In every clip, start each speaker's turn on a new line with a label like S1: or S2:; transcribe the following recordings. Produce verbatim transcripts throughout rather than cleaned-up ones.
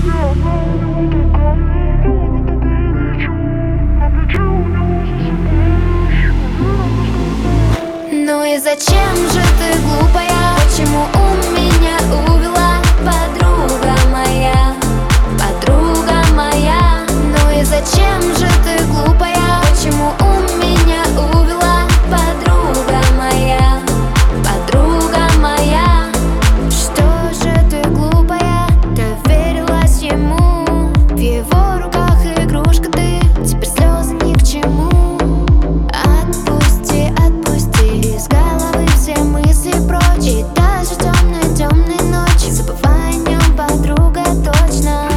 S1: Ну и зачем же ты, глупая? Почему у меня увела подруга моя? Подруга моя. Ну и зачем же ты, глупая? Почему у меня увела подруга моя? Подруга моя. Что же ты, глупая, доверилась ему? В его руках игрушка ты, теперь слезы ни к чему. Отпусти, отпусти из головы все мысли прочь. И даже темной, темной ночи забывай о нем, подруга, точно.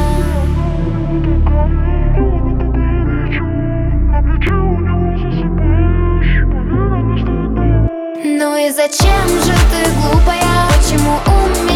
S1: Ну и зачем же ты, глупая? Почему у меня